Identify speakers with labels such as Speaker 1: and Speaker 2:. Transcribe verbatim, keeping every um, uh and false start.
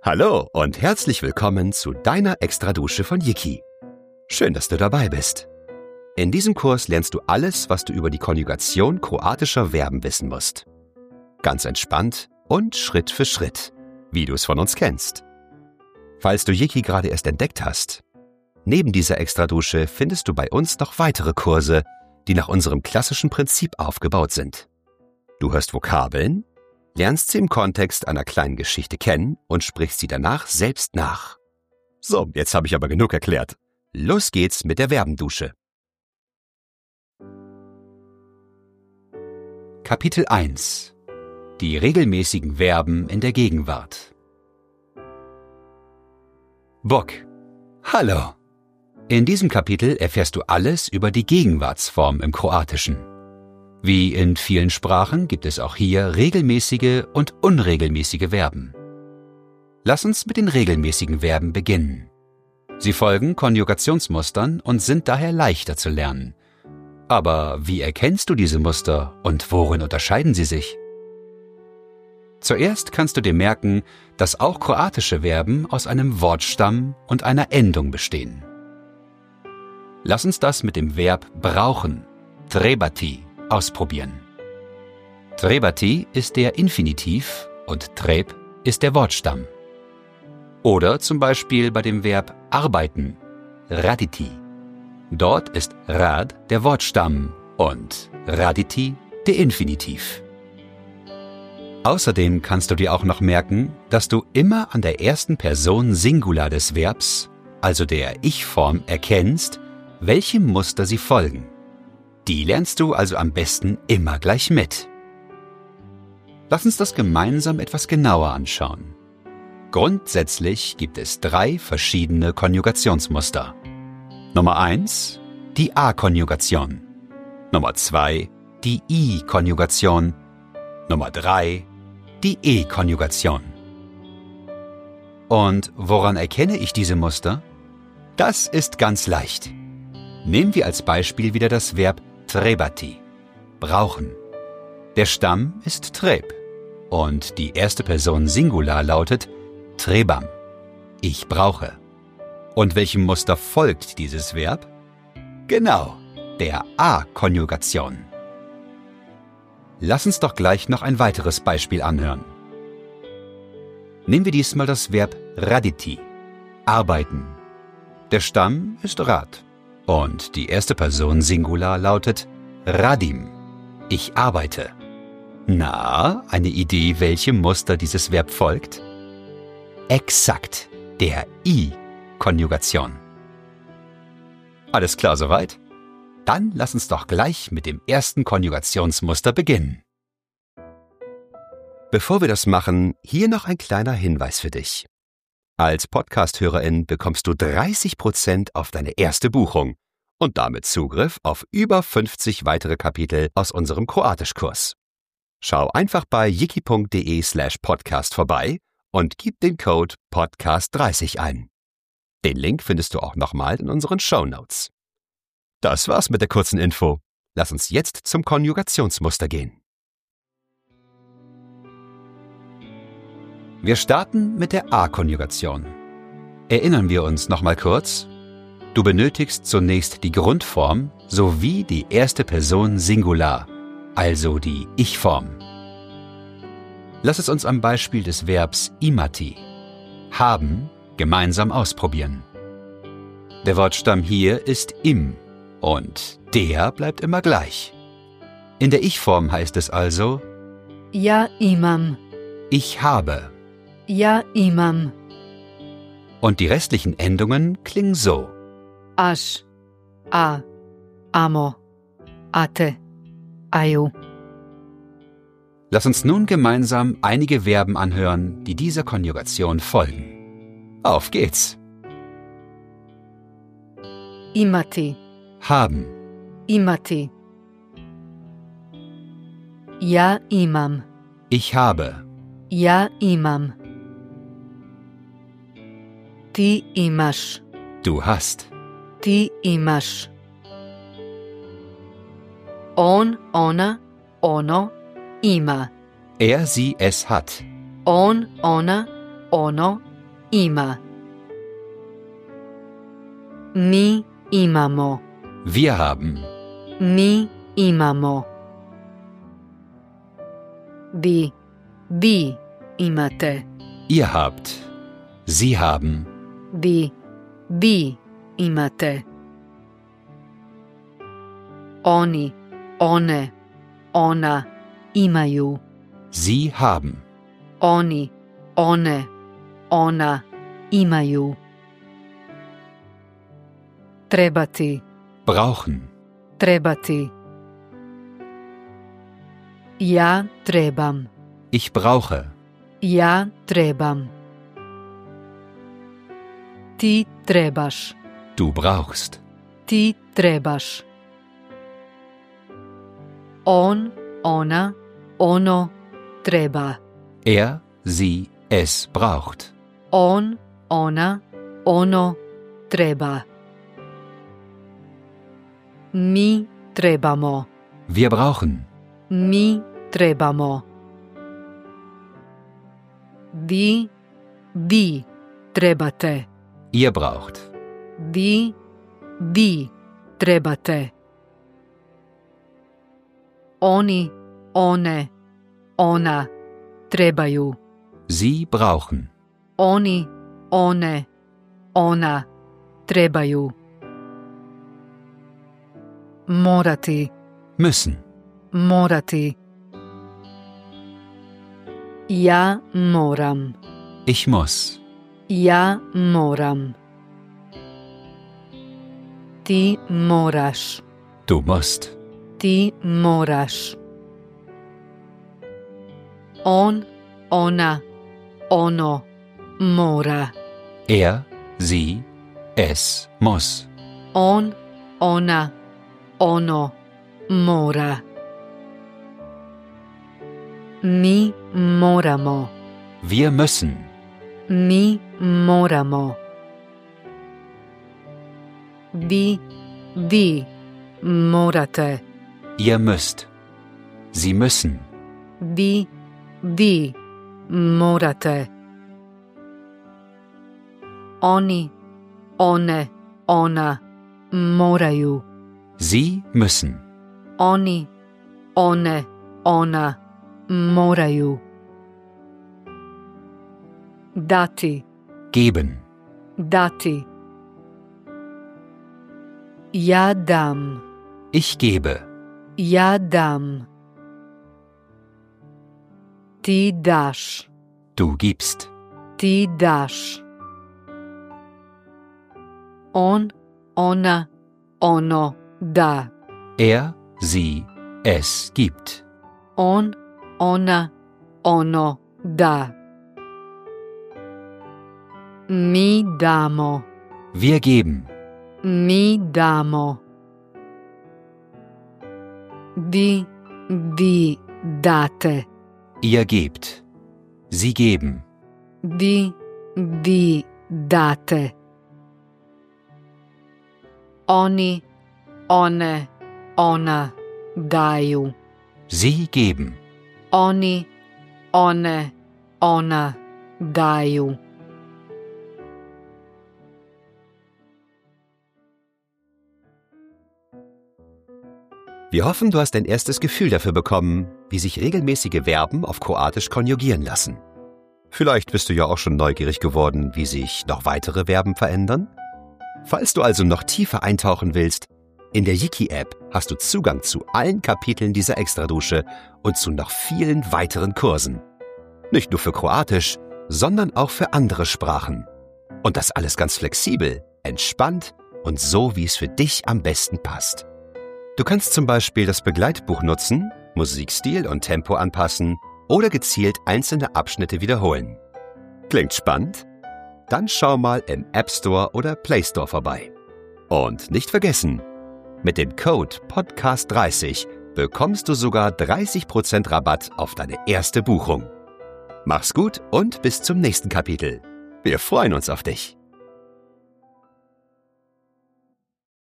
Speaker 1: Hallo und herzlich willkommen zu deiner Extradusche von Yiki. Schön, dass du dabei bist. In diesem Kurs lernst du alles, was du über die Konjugation kroatischer Verben wissen musst. Ganz entspannt und Schritt für Schritt, wie du es von uns kennst. Falls du Yiki gerade erst entdeckt hast, neben dieser Extradusche findest du bei uns noch weitere Kurse, die nach unserem klassischen Prinzip aufgebaut sind. Du hörst Vokabeln, lernst sie im Kontext einer kleinen Geschichte kennen und sprichst sie danach selbst nach. So, jetzt habe ich aber genug erklärt. Los geht's mit der Verbendusche. Kapitel eins. Die regelmäßigen Verben in der Gegenwart. Bok. Hallo. In diesem Kapitel erfährst du alles über die Gegenwartsform im Kroatischen. Wie in vielen Sprachen gibt es auch hier regelmäßige und unregelmäßige Verben. Lass uns mit den regelmäßigen Verben beginnen. Sie folgen Konjugationsmustern und sind daher leichter zu lernen. Aber wie erkennst du diese Muster und worin unterscheiden sie sich? Zuerst kannst du dir merken, dass auch kroatische Verben aus einem Wortstamm und einer Endung bestehen. Lass uns das mit dem Verb brauchen, trebati, ausprobieren. Trebati ist der Infinitiv und treb ist der Wortstamm. Oder zum Beispiel bei dem Verb arbeiten, raditi. Dort ist rad der Wortstamm und raditi der Infinitiv. Außerdem kannst du dir auch noch merken, dass du immer an der ersten Person Singular des Verbs, also der Ich-Form, erkennst, welchem Muster sie folgen. Die lernst du also am besten immer gleich mit. Lass uns das gemeinsam etwas genauer anschauen. Grundsätzlich gibt es drei verschiedene Konjugationsmuster. Nummer eins, die A-Konjugation. Nummer zwei, die I-Konjugation. Nummer drei, die E-Konjugation. Und woran erkenne ich diese Muster? Das ist ganz leicht. Nehmen wir als Beispiel wieder das Verb trebati, brauchen. Der Stamm ist treb und die erste Person Singular lautet trebam, ich brauche. Und welchem Muster folgt dieses Verb? Genau, der A-Konjugation. Lass uns doch gleich noch ein weiteres Beispiel anhören. Nehmen wir diesmal das Verb raditi, arbeiten. Der Stamm ist rad. Und die erste Person Singular lautet radim, ich arbeite. Na, eine Idee, welchem Muster dieses Verb folgt? Exakt, der I-Konjugation. Alles klar soweit? Dann lass uns doch gleich mit dem ersten Konjugationsmuster beginnen. Bevor wir das machen, hier noch ein kleiner Hinweis für dich. Als Podcast-Hörerin bekommst du dreißig Prozent auf deine erste Buchung und damit Zugriff auf über fünfzig weitere Kapitel aus unserem Kroatischkurs. Schau einfach bei yiki.de slash podcast vorbei und gib den Code Podcast dreißig ein. Den Link findest du auch nochmal in unseren Shownotes. Das war's mit der kurzen Info. Lass uns jetzt zum Konjugationsmuster gehen. Wir starten mit der A-Konjugation. Erinnern wir uns nochmal kurz. Du benötigst zunächst die Grundform sowie die erste Person Singular, also die Ich-Form. Lass es uns am Beispiel des Verbs imati, haben, gemeinsam ausprobieren. Der Wortstamm hier ist im und der bleibt immer gleich. In der Ich-Form heißt es also
Speaker 2: Ja imam,
Speaker 1: ich habe.
Speaker 2: ja imam,
Speaker 1: Und die restlichen Endungen klingen so.
Speaker 2: aš, a, amo, ate, aju.
Speaker 1: Lass uns nun gemeinsam einige Verben anhören, die dieser Konjugation folgen. Auf geht's!
Speaker 2: Imati,
Speaker 1: Haben,
Speaker 2: imati. Ja imam,
Speaker 1: ich habe.
Speaker 2: ja imam. Ti imaš,
Speaker 1: Du hast.
Speaker 2: ti imaš. On, ona, ono, ima.
Speaker 1: Er, sie, es hat.
Speaker 2: On, ona, ono, ima. Mi imamo.
Speaker 1: Wir haben.
Speaker 2: Mi imamo. Vi, vi imate.
Speaker 1: Ihr habt. Sie haben.
Speaker 2: Vi, vi imate. Oni, one, ona imaju.
Speaker 1: Sie haben.
Speaker 2: Oni, one, ona imaju. Trebati,
Speaker 1: Brauchen.
Speaker 2: trebati. Ja trebam.
Speaker 1: Ich brauche.
Speaker 2: Ja trebam. Ti trebaš.
Speaker 1: Du brauchst.
Speaker 2: Ti trebaš. On, ona, ono treba.
Speaker 1: Er, sie, es braucht.
Speaker 2: On, ona, ono treba. Mi trebamo.
Speaker 1: Wir brauchen.
Speaker 2: Mi trebamo. Vi, vi trebate.
Speaker 1: Ihr braucht.
Speaker 2: Vi, vi trebate. Oni, one, ona trebaju.
Speaker 1: Sie brauchen.
Speaker 2: Oni, one, ona trebaju. Morati,
Speaker 1: Müssen.
Speaker 2: morati. Ja moram.
Speaker 1: Ich muss.
Speaker 2: Ja moram. Ti moraš.
Speaker 1: Du musst.
Speaker 2: Ti moraš. On, ona, ono mora.
Speaker 1: Er, sie, es muss.
Speaker 2: On, ona, ono mora. Mi moramo.
Speaker 1: Wir müssen.
Speaker 2: Mi moramo. Vi, vi morate.
Speaker 1: Ihr müsst. Sie müssen.
Speaker 2: Vi, vi morate. Oni, one, ona moraju.
Speaker 1: Sie müssen.
Speaker 2: Oni, one, ona moraju. Dati,
Speaker 1: Geben.
Speaker 2: dati. Ja dam.
Speaker 1: Ich gebe.
Speaker 2: Ja dam. Ti daš.
Speaker 1: Du gibst.
Speaker 2: Ti daš. On, ona, ono da.
Speaker 1: Er, sie, es gibt.
Speaker 2: On, ona, ono da. Mi damo.
Speaker 1: Wir geben.
Speaker 2: Mi damo. Vi, vi date.
Speaker 1: Ihr gebt. Sie geben.
Speaker 2: Vi, vi date. Oni, one, ona daju.
Speaker 1: Sie geben.
Speaker 2: Oni, one, ona daju.
Speaker 1: Wir hoffen, du hast ein erstes Gefühl dafür bekommen, wie sich regelmäßige Verben auf Kroatisch konjugieren lassen. Vielleicht bist du ja auch schon neugierig geworden, wie sich noch weitere Verben verändern. Falls du also noch tiefer eintauchen willst, in der Yiki-App hast du Zugang zu allen Kapiteln dieser Extradusche und zu noch vielen weiteren Kursen. Nicht nur für Kroatisch, sondern auch für andere Sprachen. Und das alles ganz flexibel, entspannt und so, wie es für dich am besten passt. Du kannst zum Beispiel das Begleitbuch nutzen, Musikstil und Tempo anpassen oder gezielt einzelne Abschnitte wiederholen. Klingt spannend? Dann schau mal im App Store oder Play Store vorbei. Und nicht vergessen, mit dem Code Podcast dreißig bekommst du sogar dreißig Prozent Rabatt auf deine erste Buchung. Mach's gut und bis zum nächsten Kapitel. Wir freuen uns auf dich.